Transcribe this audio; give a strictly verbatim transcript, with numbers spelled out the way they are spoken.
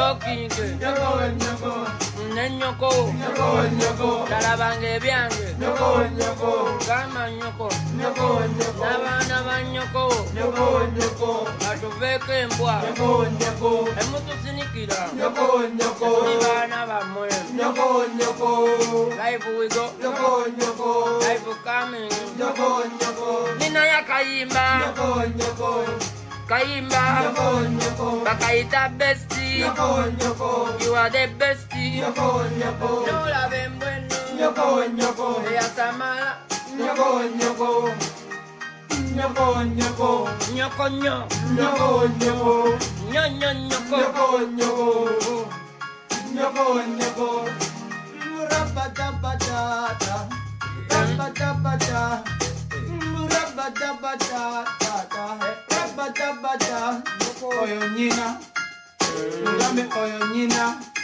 Talking, Nyoko, nyoko, Nenyoko, nyoko, nyoko, Talabange Biange, nyoko, nyoko, Kama Nyoko, nyoko, nyoko, Nava Nava Nyoko, nyoko, nyoko, Atuveke Mbwa, nyoko, nyoko, Emutu Sinikira, nyoko, nyoko, Ibana Bamoy, nyoko, nyoko, Life we go, nyoko, nyoko, Life coming, nyoko, nyoko, Nina ya Kayimba, nyoko, nyoko, Kayimba, nyoko, nyoko, Bakaita bestie, nyoko, nyoko, you are the bestie, nyoko, nyoko, no love bueno, nyoko, nyoko, Ella Samara, nyoko, nyoko, nyoko, nyoko, Nyoko Nyo, nyoko, nyoko, Nyo Nyo Nyoko, nyoko, nyoko, nyoko, nyoko, rabadabadada, rabadabada, rabadabadada, rabadabada, oyo nyina, mugambe oyo nyina.